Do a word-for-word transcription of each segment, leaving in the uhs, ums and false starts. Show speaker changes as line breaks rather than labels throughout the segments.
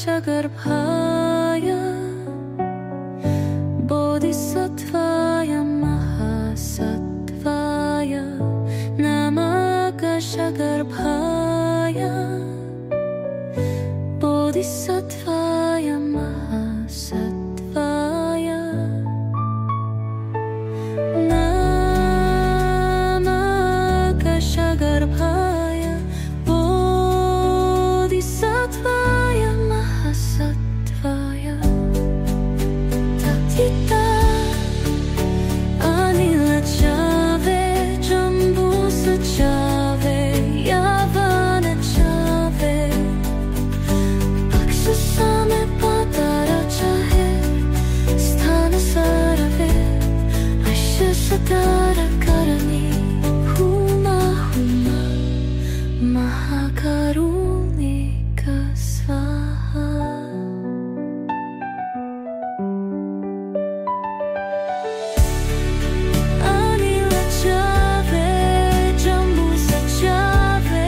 गर्भाय बोधिसत्त्वाय महासत्त्वाय नमः गर्भाय बोधिसत्त्वाय महासत्त्वाय नमः गर्भाय बोधिसत्त्वाय महासत्त्वाय तथिता अनिलचावे जम्बूसचावे यावनचावे अक्षसामे पाताराचाहे स्थानसारवे अश्यसतारकरणी हुमा हुमा महाकारुणिका स्वाहा अनिलचावे जम्बूसचावे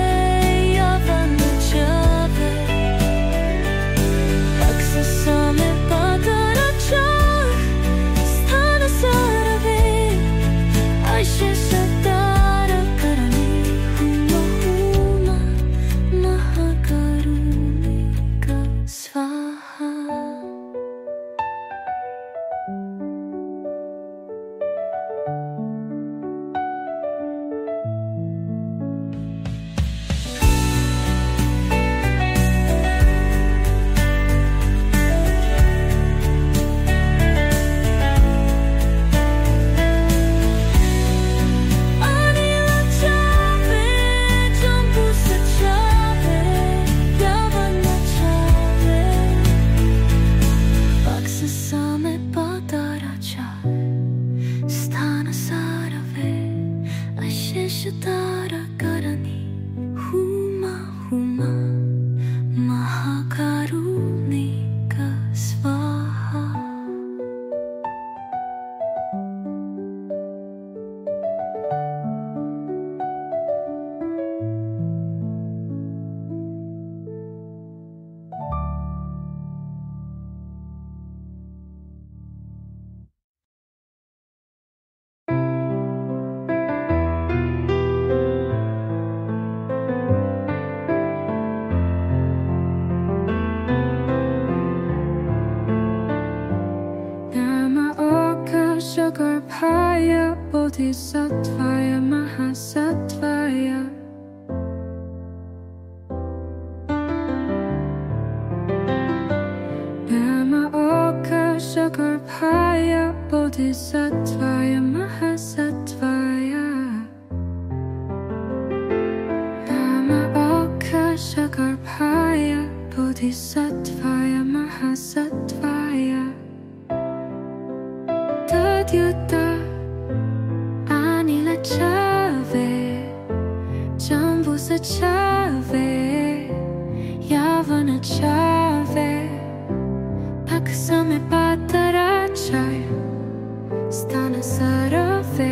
यावनचावे अक्षसामे पाताराचाहे स्थानसारवे अश्यसतारकरणी हुमा हुमा महाकारुणिका स्वाहा Tarakkarani Huma Huma Mahakarunika Swaha गर्भाय बोधिसत्त्वाय महासत्त्वाय गर्भाय बोधिसत्त्वाय महासत्त्वाय गर्भाय बोधिसत्त्वाय महासत्त्वाय Tadyuta Anilachave Jambusachave Yavanachave Paksame Patarachai Stanasarave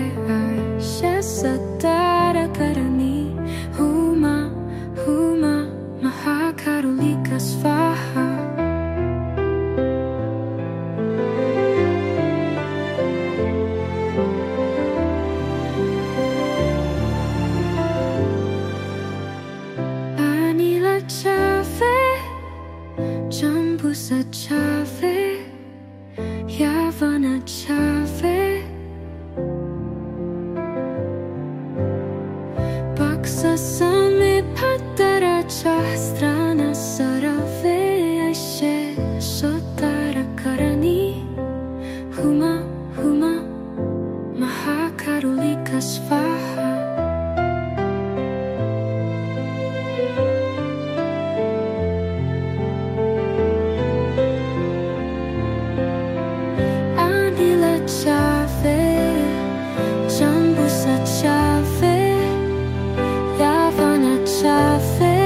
Shesatarakarani Huma Huma Mahakarulika Swaha Jambusachave Yavanachave Paksasame Pataracha Stranasarave Aishe Sotarakarani Huma Huma Mahakarulika Swaha Jambusachave Yavanachave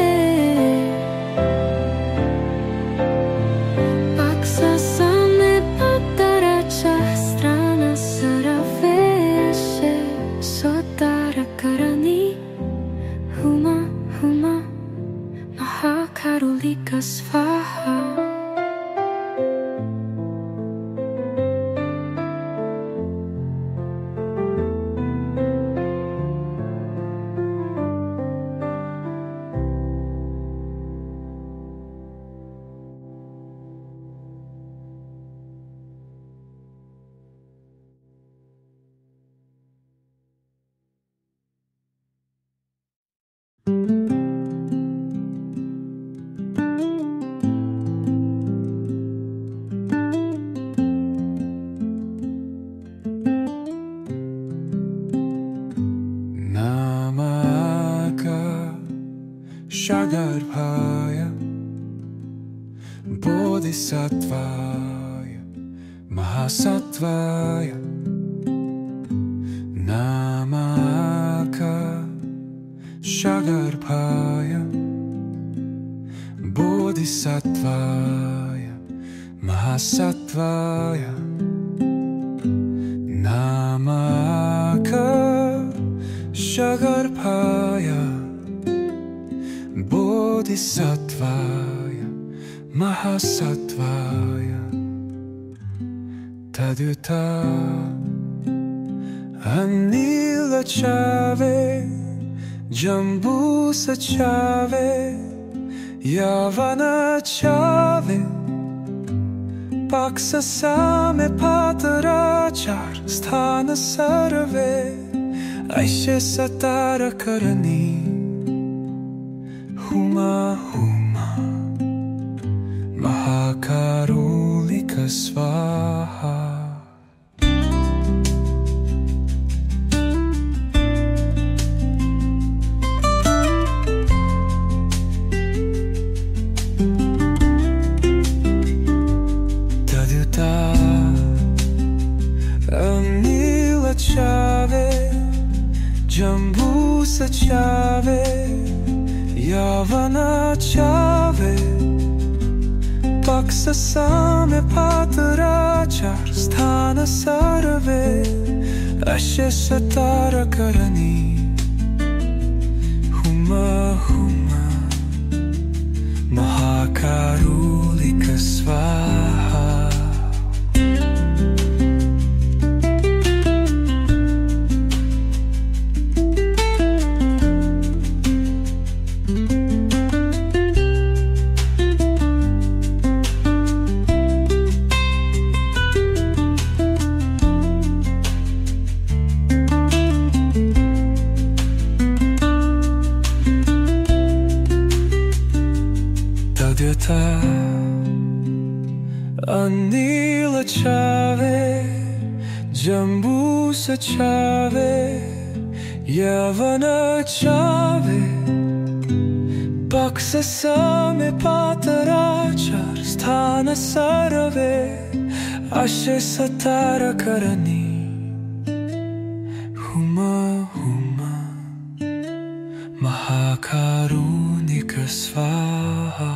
Paksasame Pataracha Stranasarave Ashe Sotarakarani Huma Huma Mahakarulika Swaha
Shagarphaya Bodhisattvaya Mahasattvaya Namaka Shagarphaya Bodhisattvaya Mahasattvaya Namaka Shagarphaya Bodhisattvaya Mahasattvaya Tadyuta Anila Chave Jambu Sachave Yavana Chave Paksa Same Patarachar Sthana Sarve Aishe Satara Karani Huma Huma Mahakarulika Svaha Tadyuta Anila Chave Jambu Sachave Yavana Chave Paksa Same Patarachar Sthana Sarve Ashe Satara Karani Huma Huma Mahakarulika Svaha Anila Chave Jambu Sachave Yavana Chave Paksa Same Patarachar Sthana Sarve Ashe Satara Karani Huma Huma Mahakarunika Svaha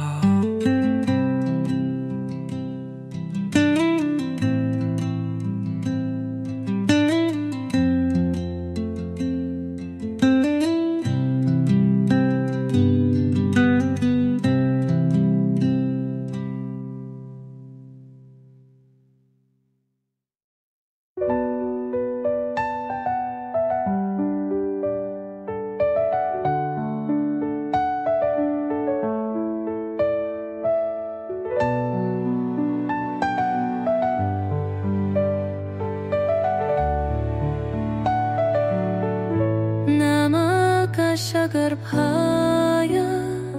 Shagarphaya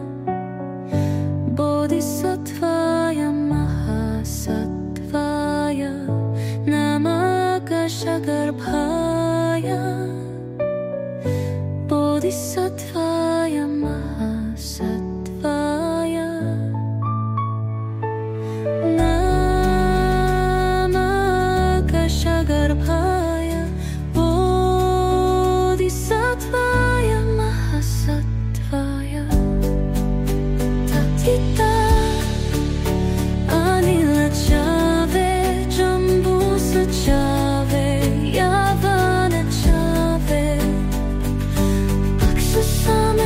Bodhisattvaya Mahasattvaya Namaka Shagarphaya Bodhisattvaya Mahasattvaya Namaka Shagarphaya Bodhisattvaya Mahasattvaya Tadyuta Anila Chave Jambu Sachave Yavana Chave Paksa Same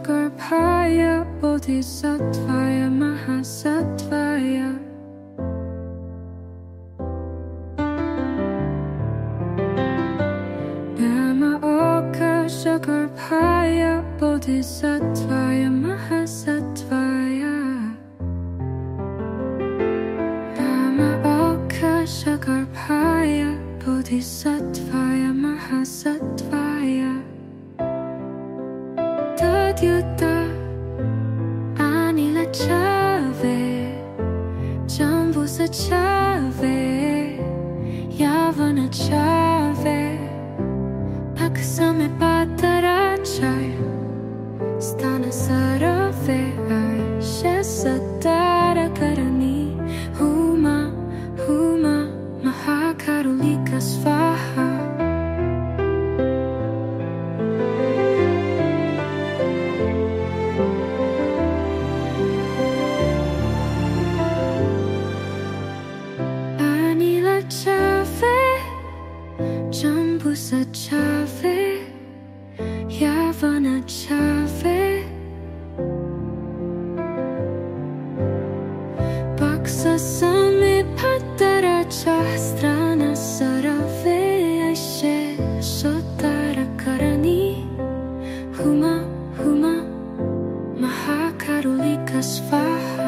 Shagarbhaya Bodhisattvaya Mahasattvaya Namaoka Shagarbhaya Bodhisattvaya Mahasattvaya Namaoka Shagarbhaya Bodhisattvaya Mahasattvaya Tadyuta Anila Chave Jambu Sachave Yavana Chave Paksame Patarachaya Stana Sarave Shesatara Karani Huma Huma Mahakarulika Svaha Anila Chave Jambu Sachave Yavana Chave Baksa Same Pataracha Strana Sarave Aishe Sotara Karani Huma Huma Mahakarulika Svaha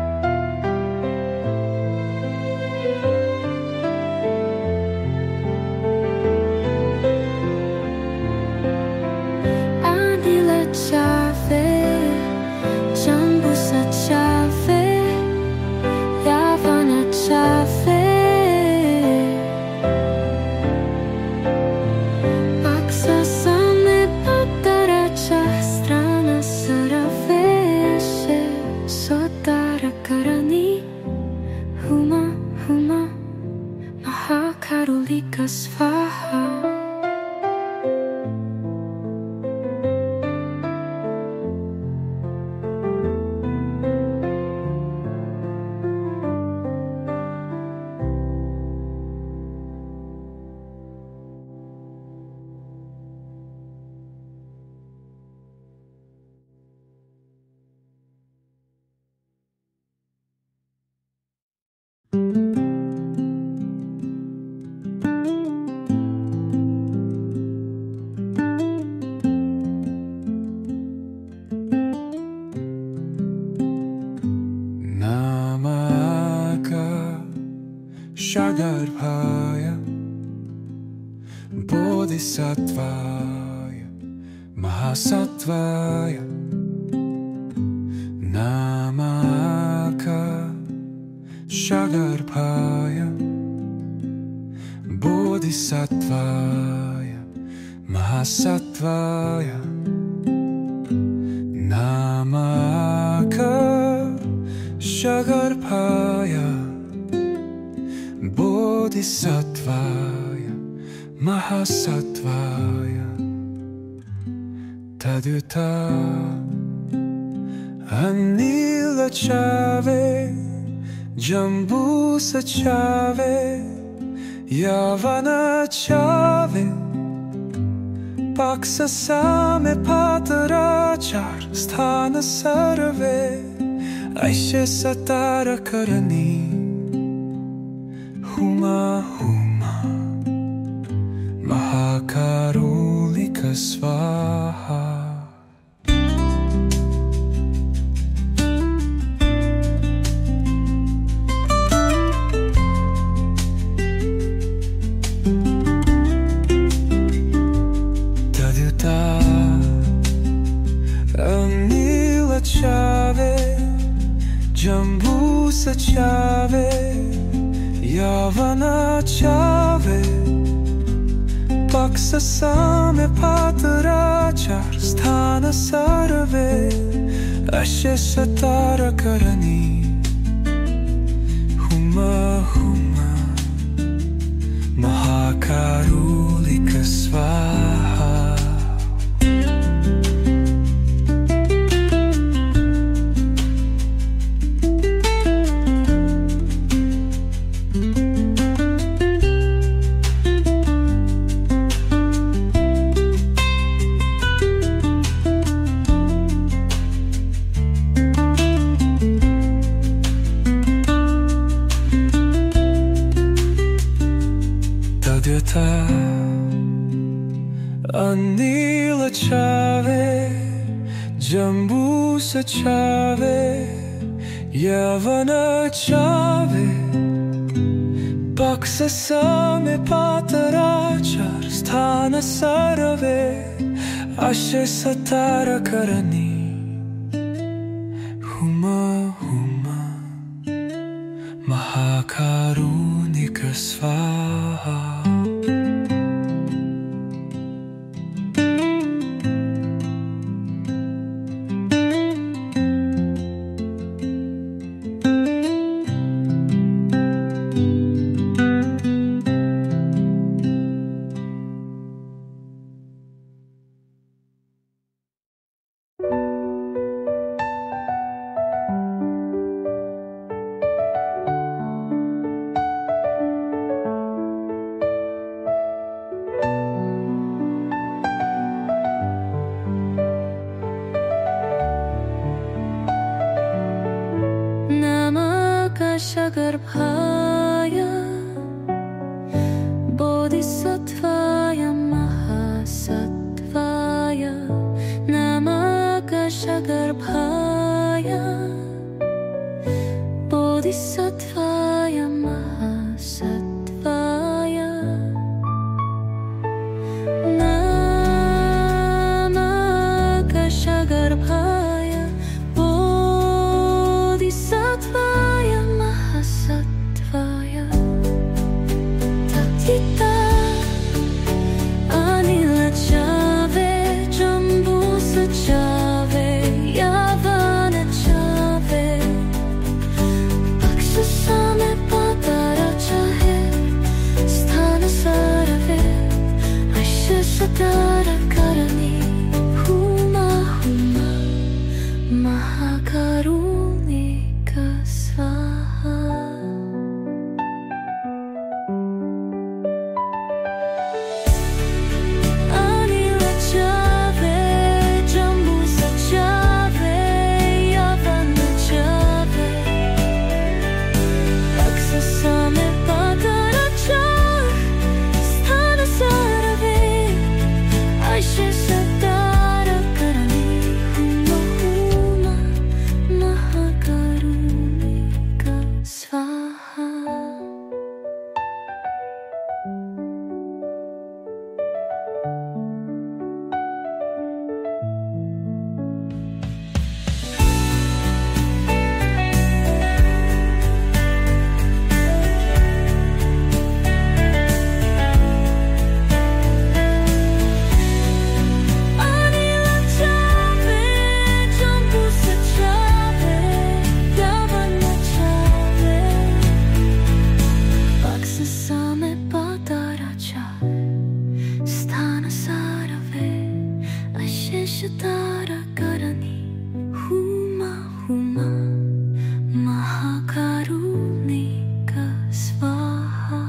Anila Chave Jambu Sachave Yavana Chave Baksa Same Pataracha Strana Sarave Ashe Sotara Karani Huma Huma Mahakarulika Svaha
Namaka Shagarbhaya Bodhisattvaya Mahasattvaya Namaka Shagarbhaya Bodhisattvaya Mahasattvaya Namaka Shagarbhaya Bodhisattvaya Mahasattvaya Tadyuta Anila Chave Jambu Sachave Yavana Chave Baksa Same Patarachar Sthana Sarave Aishe Satara Karani Huma Huma Mahakarulika Svaha Tadyuta Anila Chave Jambu Sachave Yavana Chave Baksa Same Patarachar Sthana Sarave Ashe Satara Karani Huma Huma Mahakarulika Svaha Anila chave, Jambu sa chave, Yavana chave, Baksa same patarachar, Sthana sarave, Ashe satara karani, Huma huma, Mahakarunika svaha.
Shagarphaya Bodhisattvaya Mahasattvaya Namaka Shagarphaya Bodhisattvaya Mahasattvaya Namaka Shagarphaya Bodhisattvaya Satvaya Tatita Anila chave Jambusa chave Yavana chave Baksha same patara chahe Sthana sarave Asha satara karani Huma huma Mahakarunika svaha. Shatara karani huma huma Mahakarunika svaha.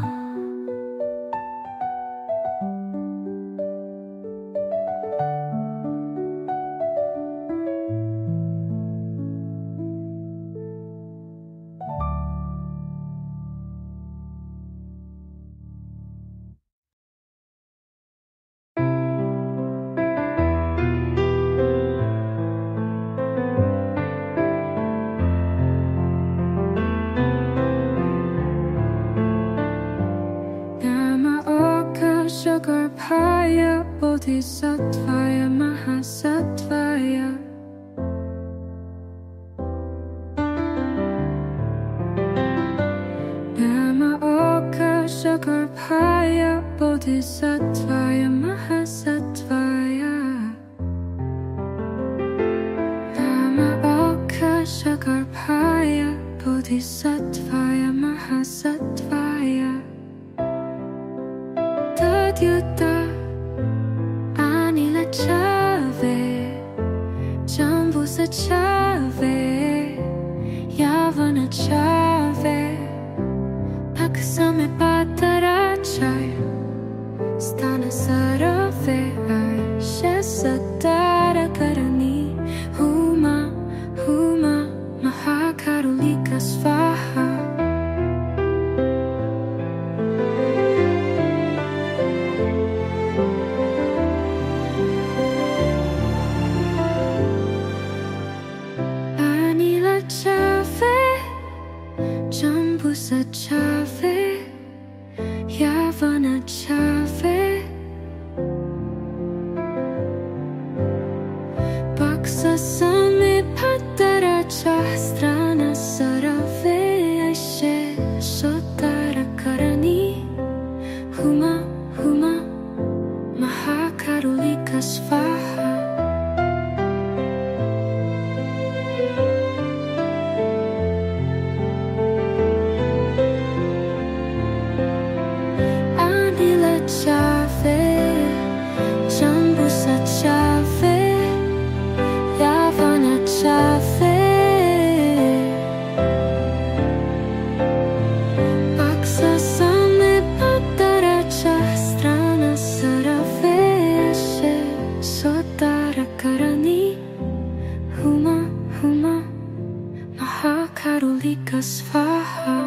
Shagarphaya Bodhisattvaya Mahasattvaya Nama Oka Shagarphaya Bodhisattvaya Mahasattvaya Nama Oka Shagarphaya Bodhisattvaya Mahasattvaya Tadyuta Anila chave Jambusa chave Yavana chave Paksame patarachar Sthana sarave Ashe satara karani Huma Huma Mahakarulika svaha. Karulika Svaha. Anila Chave, Jambu Sachave, Yavana Chave, Paksa Same Pataracha, Strana Sarave, Ashe Sotara Karani, Huma Huma Mahakarulika Svaha.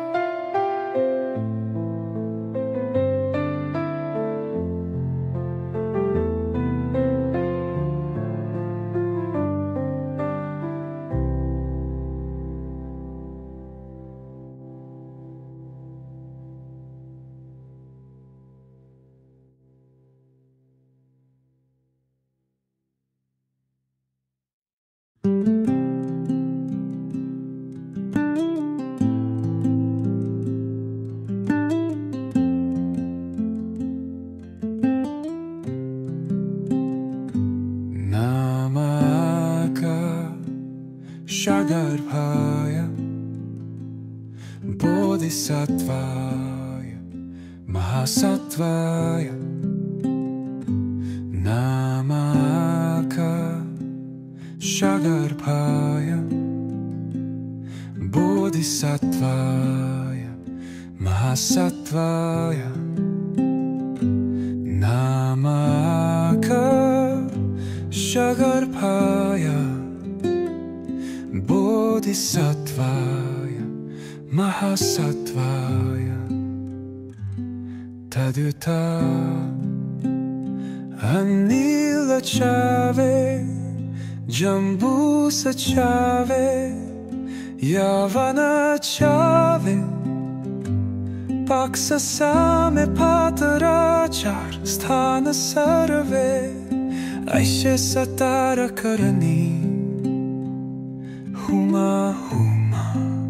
Namaka Shagarbhaya Bodhisattvaya Mahasattvaya Namaka Shagarbhaya Bodhisattvaya Mahasattvaya Namaka Shagarbhaya Bodhisattvaya Mahasattvaya Taduta Anila Chave Jambu Sachave Yavana Chave Paksa Same Patarachar Sthana Sarave Aishe Satara Karani Huma Huma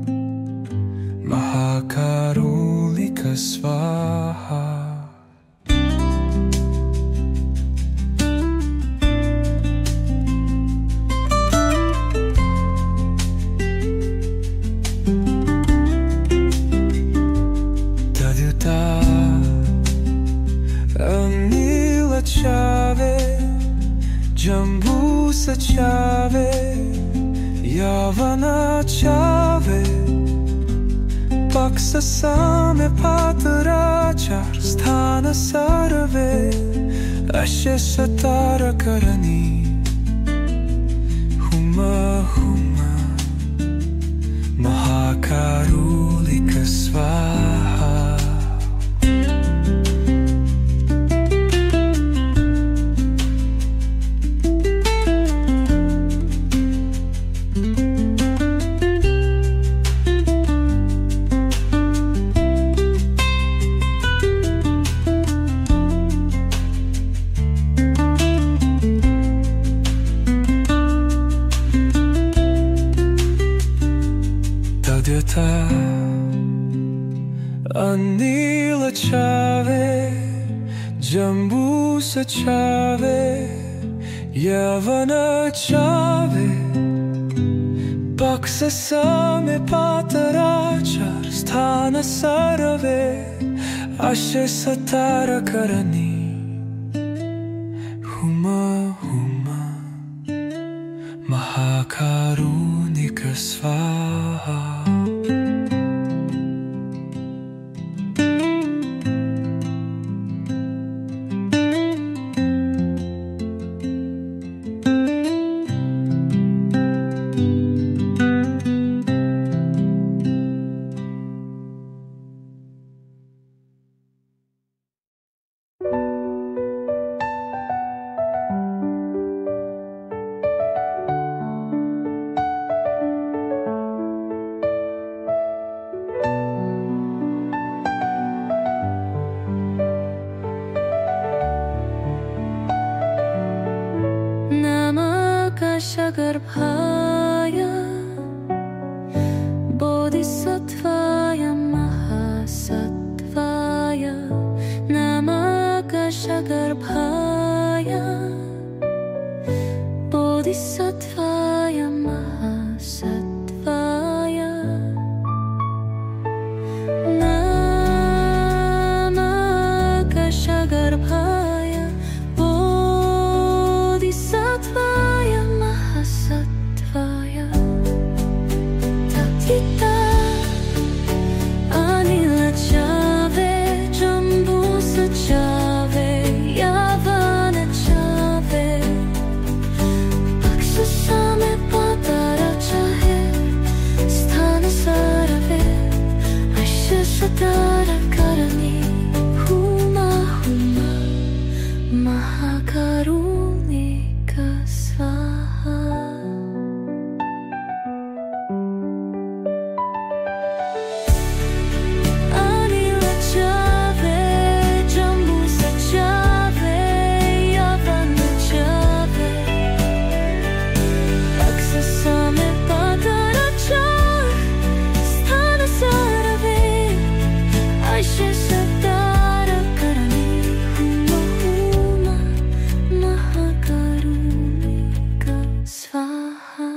Mahakarulika Svaha. Taduta Anila Chave Jambu Sachave Yavana Chave Paksa Same Patarachar Sthana Sarave Ashe Satara Karani Huma Huma Mahakarulika Svaha. Anila Chave Jambu Sachave Yavana Chave Paksa Same Patarachar Sthana Sarave Ashe Satara Karani Huma Huma Mahakarunika Svaha.
Shagarbhaya Bodhisattvaya Mahasattvaya Namaka Shagarbhaya Bodhisattvaya Mahasattvaya Namakashagarbhaya Bodhisattvaya Mahasattvaya Tatita Anila Chave Jambusa Chave Yavana Chave Same patara chahe sthana sarave aisha satara karani huma huma mahakarunika swaha Anila chave jambusa chave yavana chave Same patara chah sthana sarave aisha satara karani huma huma mahakarunika swaha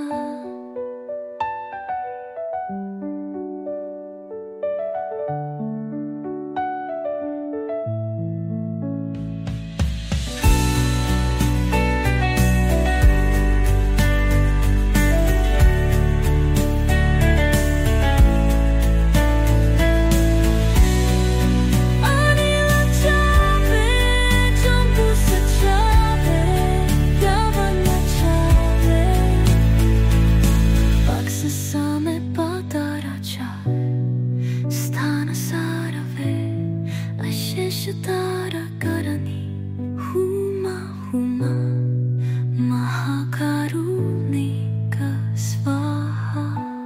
Same patara chah sthana sarave aisha satara karani huma huma mahakarunika swaha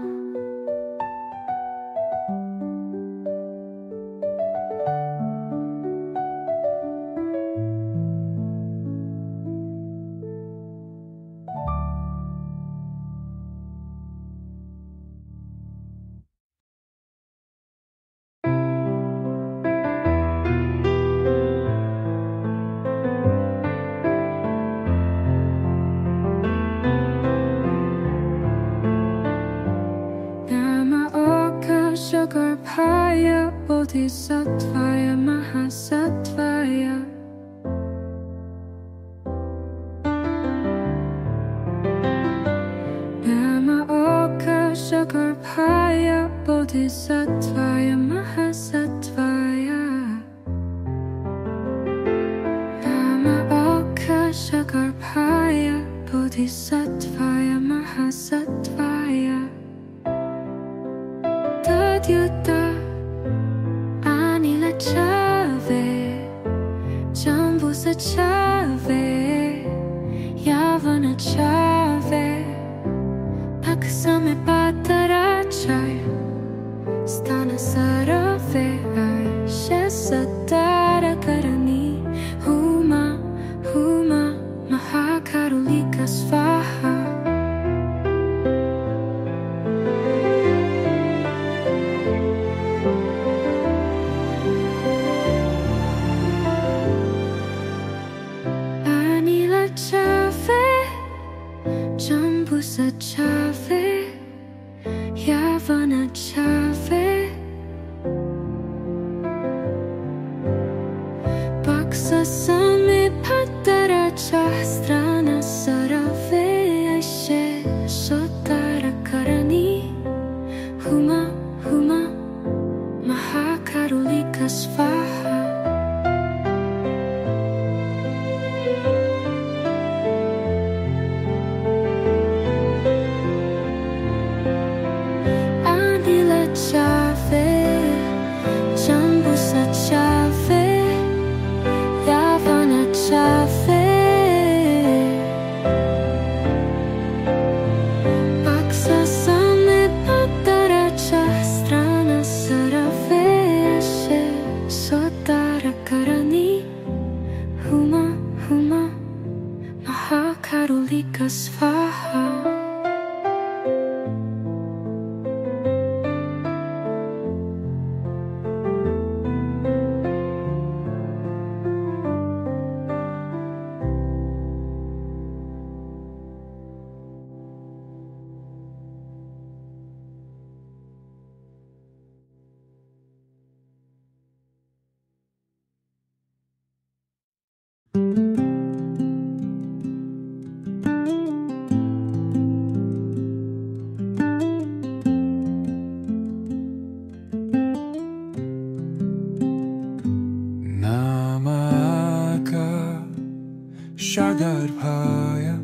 Namokashagarbhaya Bodhisattvaya Mahasattvaya Namokashagarbhaya Bodhisattvaya Mahasattvaya Namokashagarbhaya Bodhisattvaya Mahasattvaya Tadyuta Anila Chave Jambusa Chave Yavana Chave Paksame Patara Chai Sthana Sarave Aisha Satara Karani Huma Huma Mahakarulika Swaha Anila Chave Jambusa Chave Yavana Chave Baksa Same Patara Chastrana Sarave Aishe Sotara Karani Huma Huma Mahakarulika Swaha Anila Chave Jambusa Chave Yavana Chave Baksa Same Patara Chastrana Sarave Aisha Sotara Karani Huma Huma Mahakarulika Swaha
Shagarphaya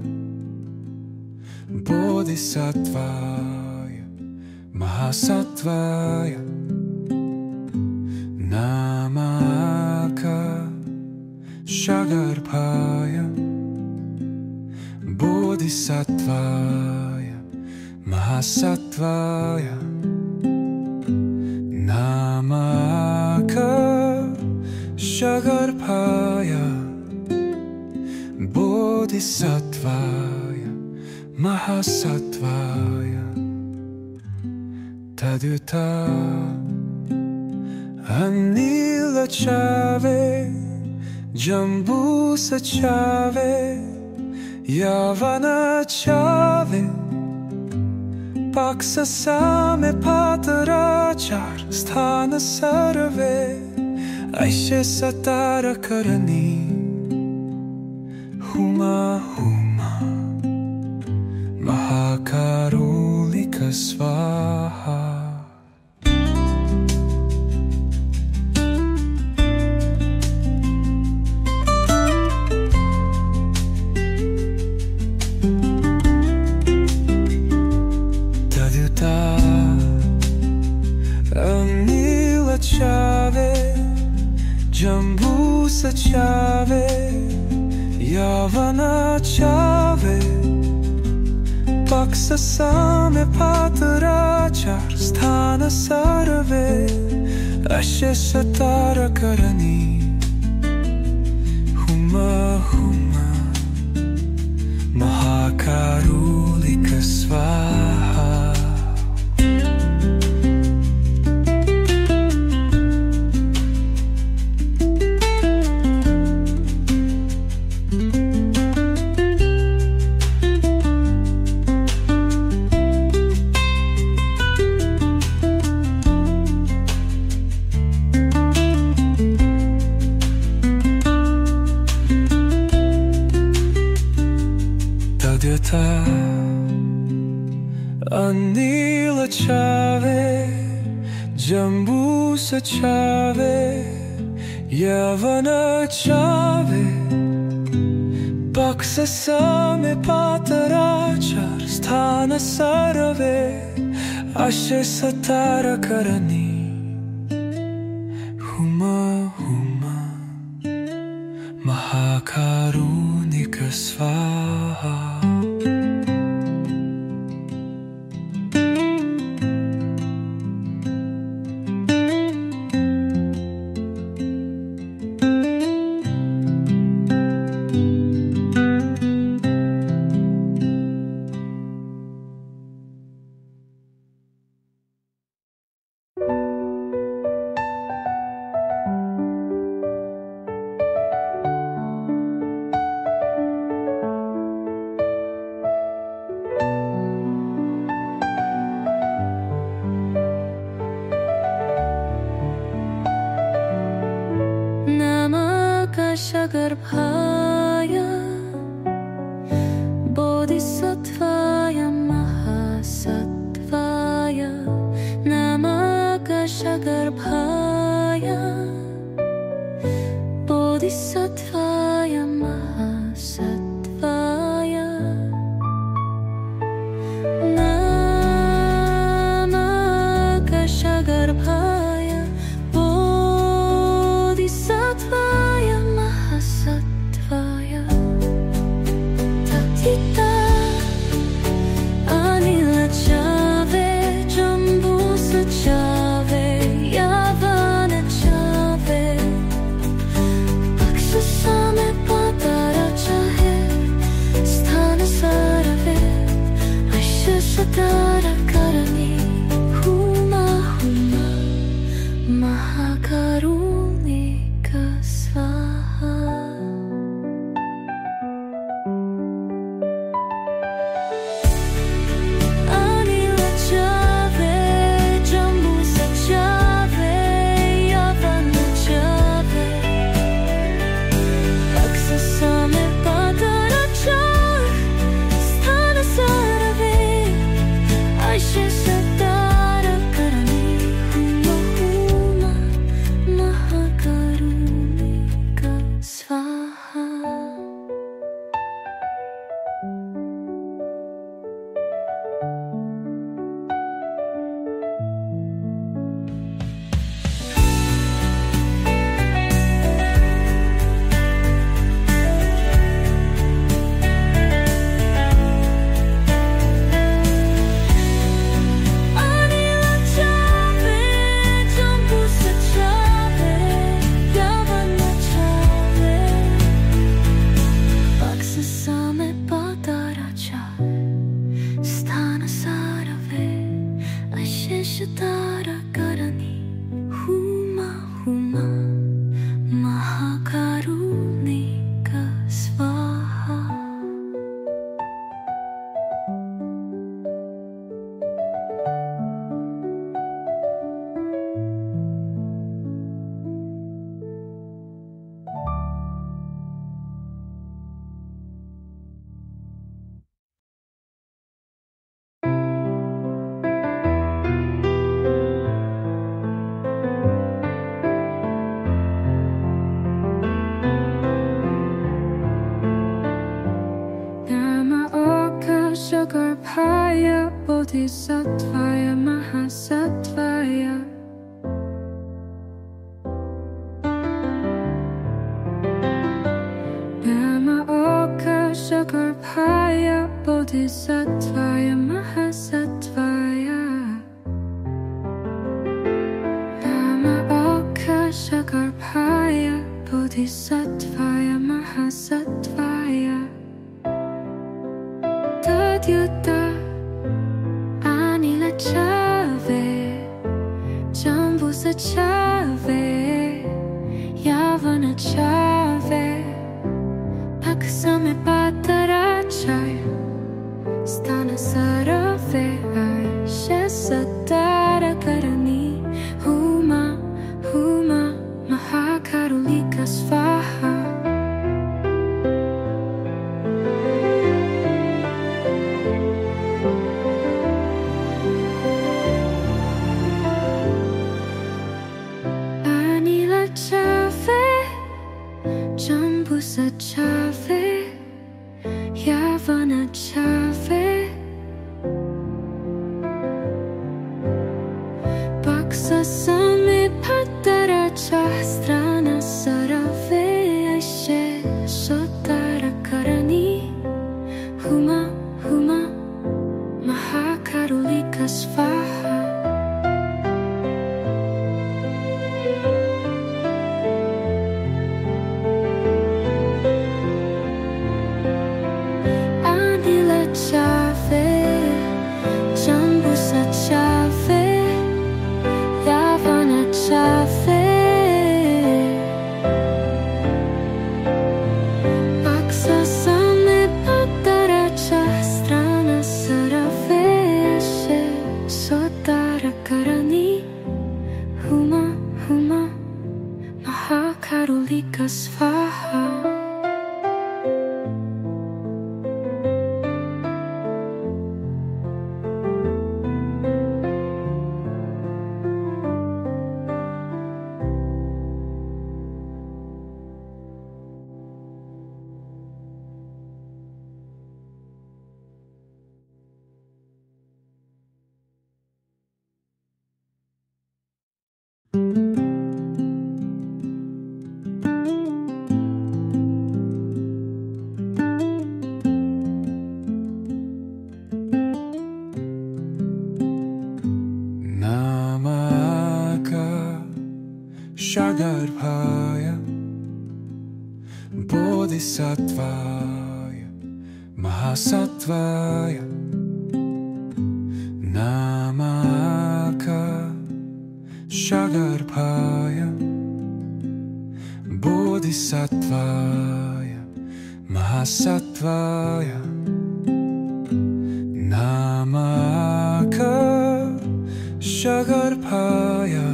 Bodhisattvaya Mahasattvaya Namaka Shagarphaya Bodhisattvaya Mahasattvaya Namaka Shagarphaya Bodhisattvaya Mahasattvaya Taduta Anila Chave Jambu Sachave Yavana Chave Paksa Same Patarachar Sthana Sarve Aishe Satara Karani Huma Huma Mahakarulika Svaha Taduta Anila Chave Jambu Sachave Yavana Chave Paksa Same Patarachar Sthana Sarve Ashe Satara Karani Huma Huma Mahakarulika Svaha Anila Chave Jambu Sachave Yavana Chave Paksa Same Patarachar Sthana Sarve Ashe Satara Karani Huma Huma Mahakarunika Svaha
Shagarphaya Bodhisattvaya Mahasattvaya Namaka Shagarphaya Bodhisattvaya Mahasattvaya Namaka Shagarphaya Bodhisattvaya Sattvaya Tatita Anila Chave Jambu Sachave Yavana Chave Paksa Same Shagarbhaya Bodhisattvaya Mahasattvaya Namaoka Shagarbhaya Bodhisattvaya Mahasattvaya Namaoka Shagarbhaya Bodhisattvaya Mahasattvaya Tadyuta Anila Chave Jambu Sachave Yavana Chave Paksame Patarachaya Stana Sarave Aisha Satara Karani Huma Huma Mahakarulika Svaha Anila Chave Jambu Sachave Yavana Chave Baksa Same Pataracha Strana Sarave Aishe Sotara Karani Huma Huma Mahakarulika Svaha Anila Chave Jambu Sachave Yavana Chave Baksa Same Pataracha Strana Sarave Ashe Sotara Karani Huma Huma Mahakarulika Svaha
Namaka Shagarbhaya Bodhisattvaya Mahasattvaya Namaka Shagarbhaya Bodhisattvaya Mahasattvaya Namaka Shagarbhaya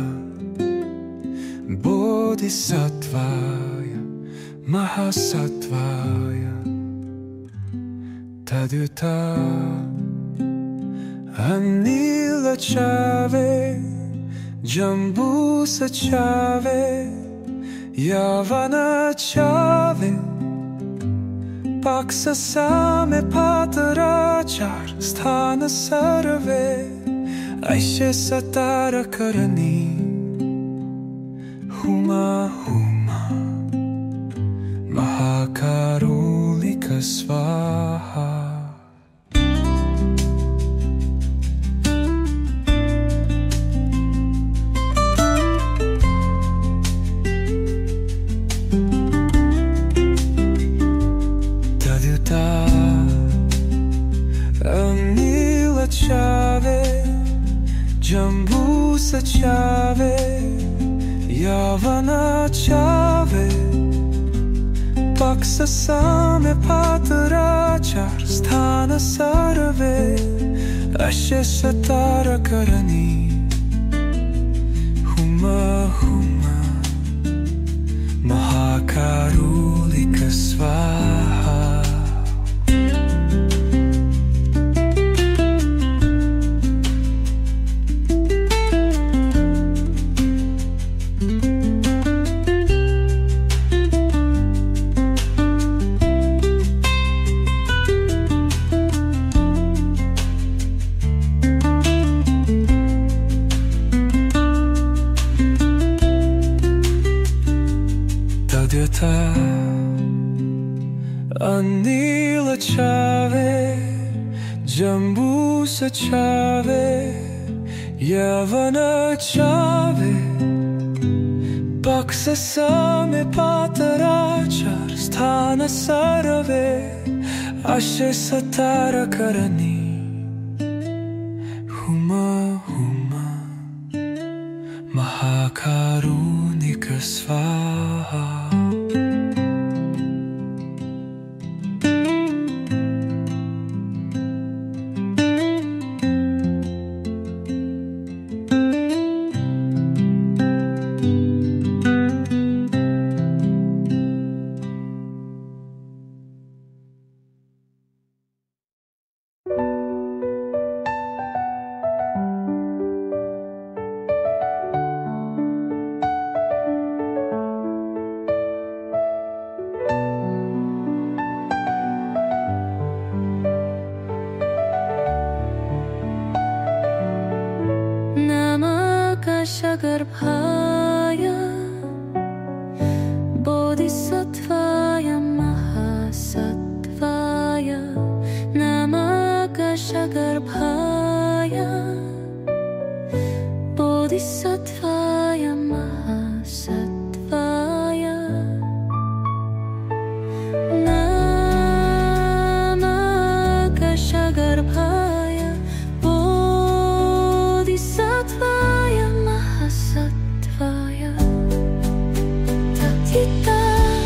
Bodhisattvaya Mahasattvaya Tadyuta Anila Chave Jambu Sachave Yavana Chave Baksa Same Patarachar Sthana Sarave Aishe Satara Karani Huma Huma Mahakarulika Svaha Tadyuta Anila Chave Jambu Sachave Yavana Chave Baksa Same Patarachar Sthana Sarave Ashe Satara Karani Huma Huma Mahakarulika Svaha Anila chave, jambu sa chave, yavana chave, baksa same patarachar, sthana sarave, ashe satara karani, huma huma, mahakarunika svaha.
Shagarphaya Bodhisattvaya Mahasattvaya Namaka Shagarphaya Bodhisattvaya Mahasattvaya Namaka Shagarphaya Bodhisattvaya Satvaya Tatita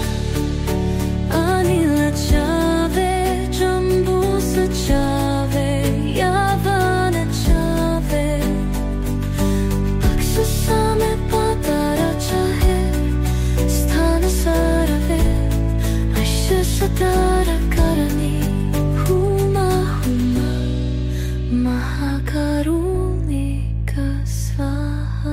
Anila chave Jambusa chave Yavana chave Baksa same patara chahe Sthana sarave Asha satara karani Huma huma Mahakarunika svaha.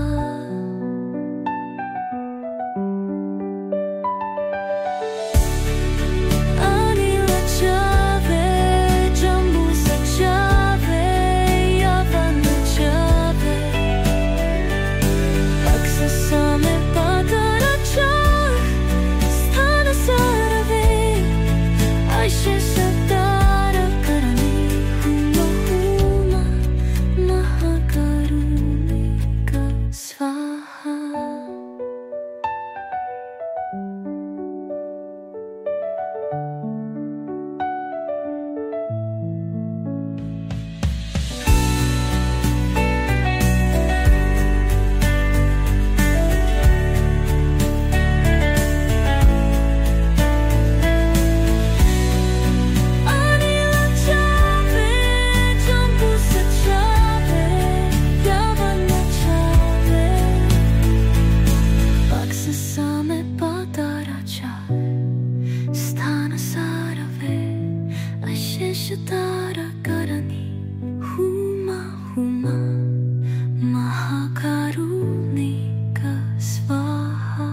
Shatara karani huma huma mahakarunika svaha.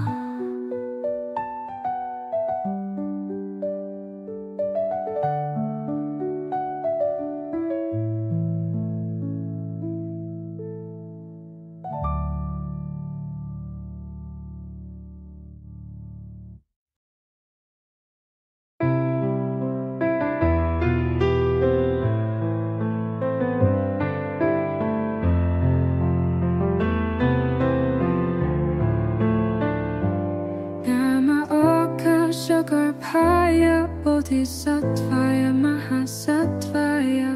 Shagarphaya Bodhisattvaya Mahasattvaya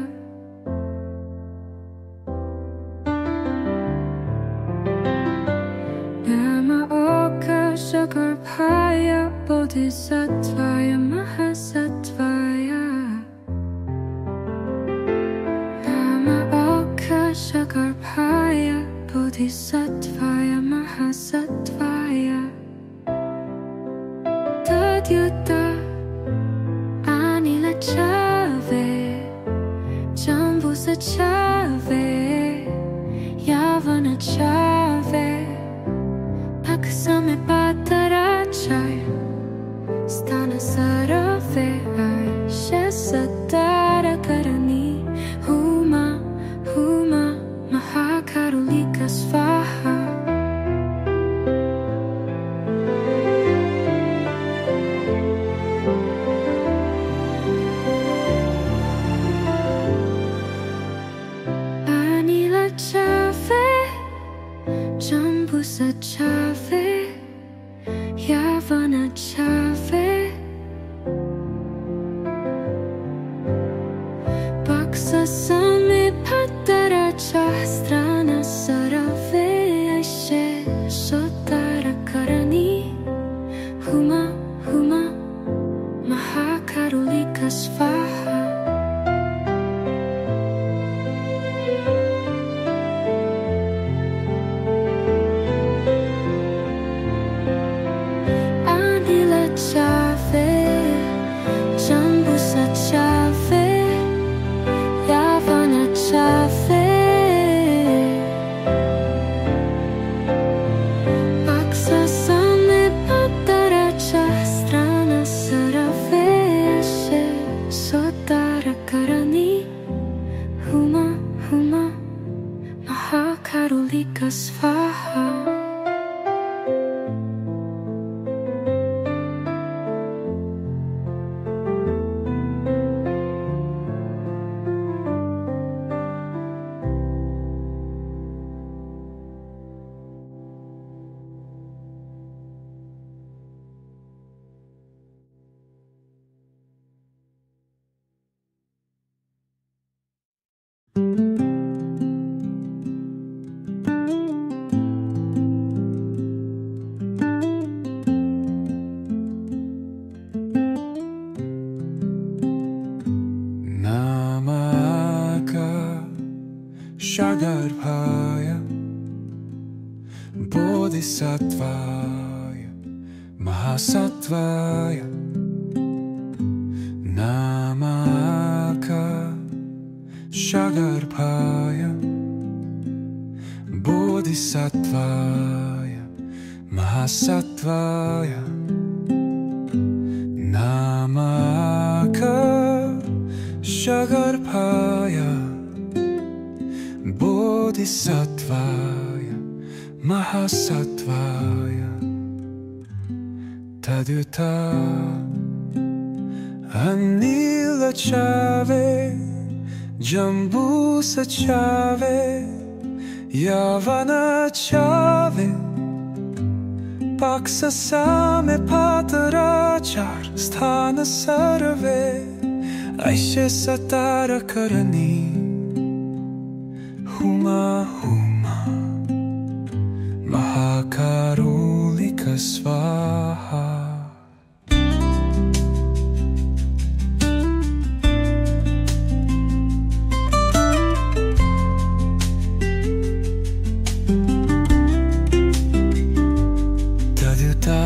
Nama Oka Shagarphaya Bodhisattvaya Mahasattvaya Nama Oka Shagarphaya Bodhisattvaya Mahasattvaya Tadyuta Anila chave Paksa sami pataracha strana sarave aishe sotara karani Huma huma mahakarulika svaha Anila chave Jambusa chave Yavana chave Paksa same pataracha strana sarave ashe sotara karani Huma huma mahakarulika svaha
Namaka Shagarphaya Bodhisattvaya Mahasattvaya Namaka Shagarphaya Bodhisattvaya Mahasattvaya Namaka Shagarphaya Bodhisattvaya Mahasattvaya Tadyuta Anila chave Jambusa chave Yavana chave Paksa same patarachar Sthana sarve Aishe satara karani Huma huma Mahakarulika svaha Tadyuta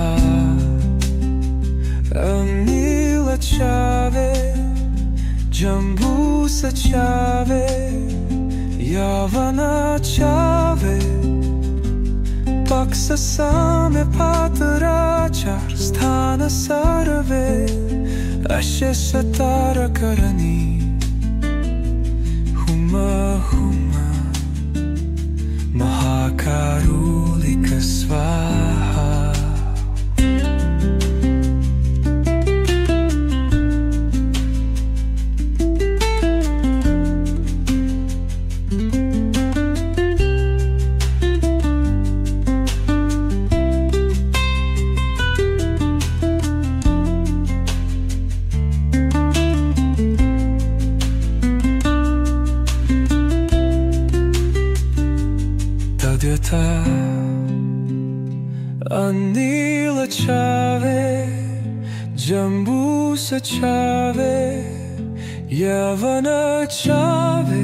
Anila chave Jambusa chave Yavana chave Paksa same patarachar Sthana sarve Ashe satara karani Huma huma Mahakarulika svaha Tadyuta Anila chave Jambusa chave Yavana chave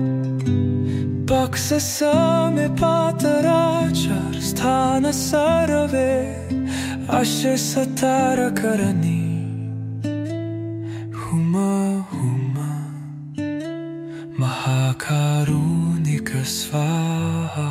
Paksa same patarachar Sthana sarve Ashe satara karani Huma huma Mahakarunika svaha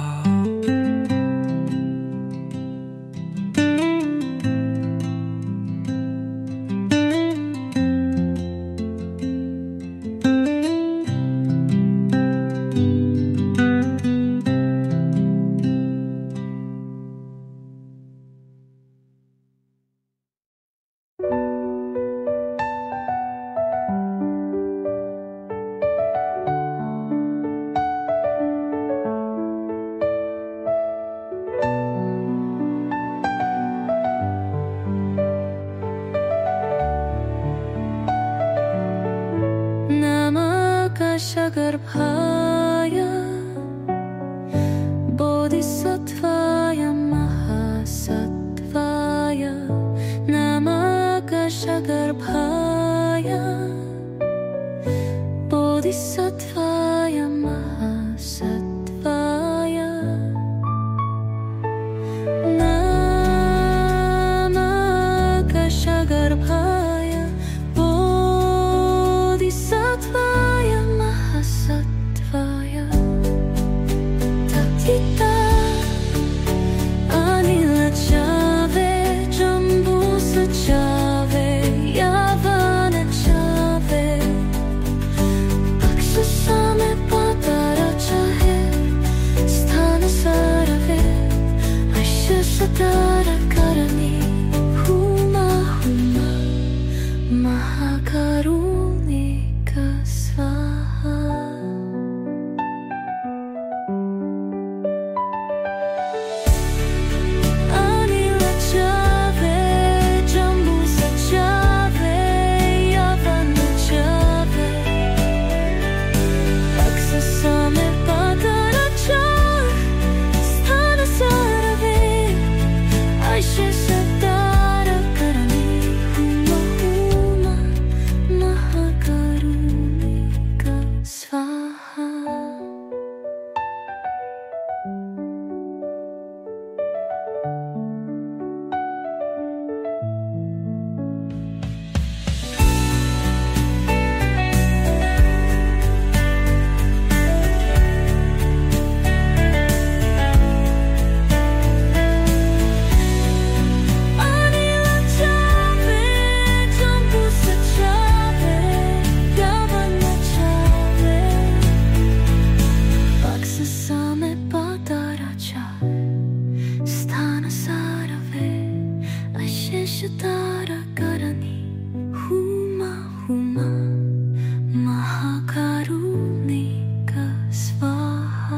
Mahakashagarphaya Bodhisattvaya Mahasattvaya Namakashagarphaya Bodhisattvaya Mahasattvaya Namakashagarphaya Bodhisattvaya Mahasattvaya Tatita Anila Chave Jambusa Chave Yavana Chave Akshasame Patara Chahe Sthana Sarave Aisha Satara Karani Huma Huma Mahakarunika Svaha Anila Chave Jambusa Chave Yavana Chave Aksasame Patara Chave Sthana Sarave Aisha Satara Karani Huma Huma Mahakarunika Svaha Anila Chave Jambusa Chave Yavana Chave Aksasame Patara Chave Sthana Sarave Aisheshatara Karani Huma Huma Mahakarunika Svaha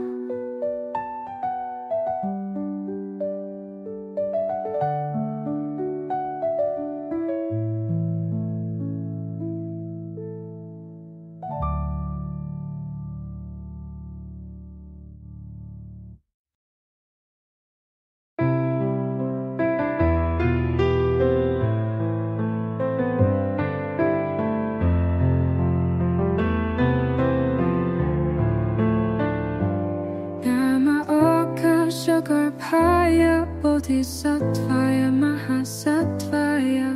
Namakashagarphaya Bodhisattvaya Mahasattvaya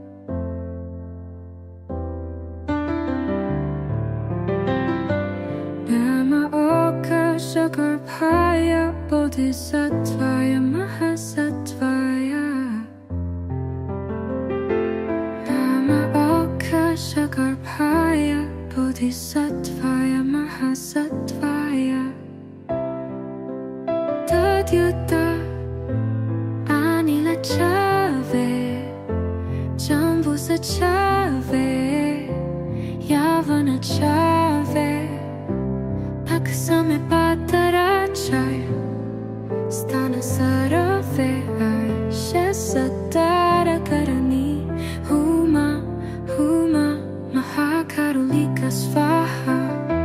Namakashagarphaya Bodhisattvaya Mahasattvaya Namakashagarphaya Bodhisattvaya Mahasattvaya Tadyata Anila Chave Jambusa Chave Yavana Chave Aksame Patara Chaya Sthana Sarave Aisha Satara Karani Huma Huma Mahakarulika Svaha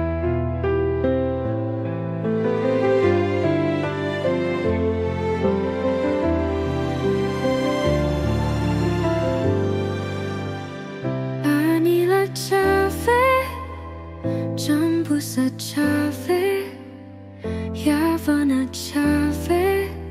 Anila Chave Jambusa Chave Yavana Chave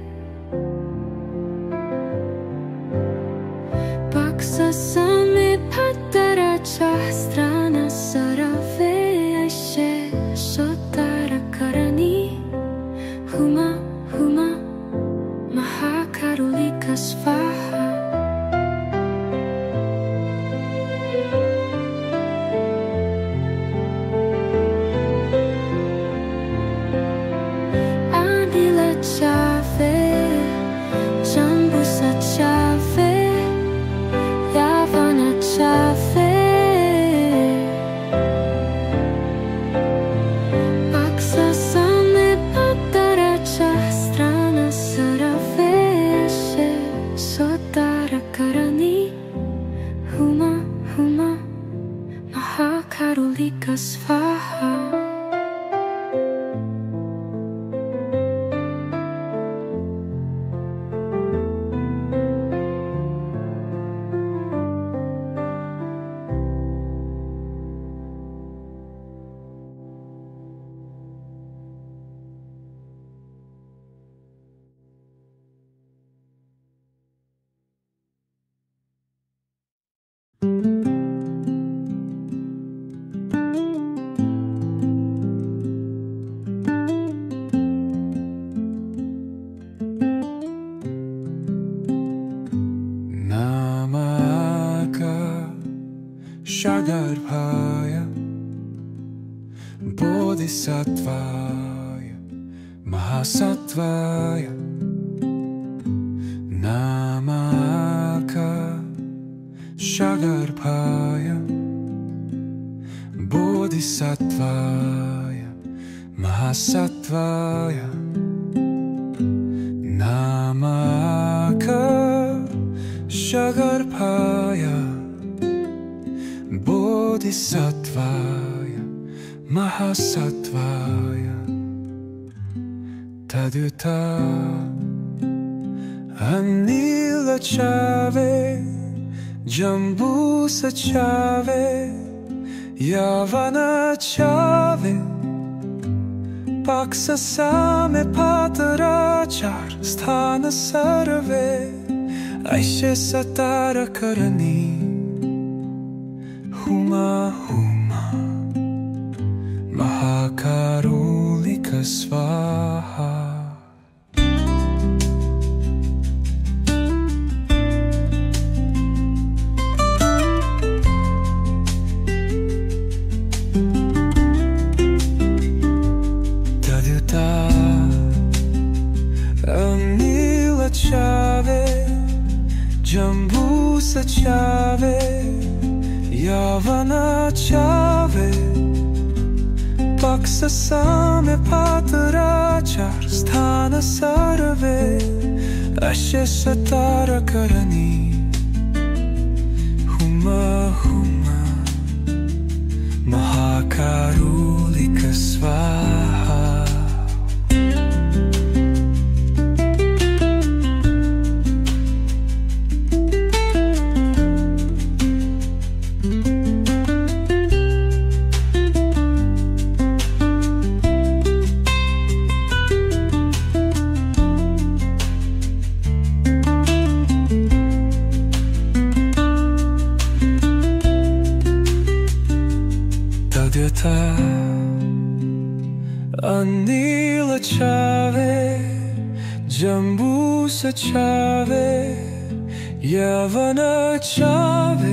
Aksasame Patara Chahstrana Sarave Aishe Sotara Karani Huma Huma Mahakarulika Svaha Anila Chave Jambusa Chave Yavana Chave Aksasame Patara Chahstrana Sarave Aishe Sotara Karani Huma Huma Mahaka Mahakarulika Svaha.
Shagarphaya Bodhisattvaya Mahasattvaya Namaka Shagarphaya Bodhisattvaya Mahasattvaya Namaka Shagarphaya Bodhisattvaya Mahasattvaya Taduta Anila Chave Jambu Sachave Yavana Chave Paksa Same Patarachar Sthana Sarve Aishe Satara Karani Huma Huma Mahakarulika Svaha. Taduta Anila Chave Jambu Sachave Yavana Chave Paksa Same Patarachar Sthana Sarve Ashe Satara Karani Huma Huma Mahakarulika Svaha. Anila Chave Jambu Sachave Yavana Chave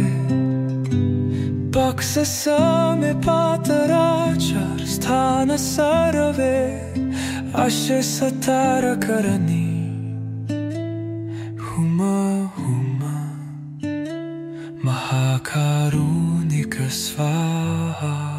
Paksa Same Patarachar Sthana Sarve Ashe Satara Karani Huma Huma Mahakarulika Svaha.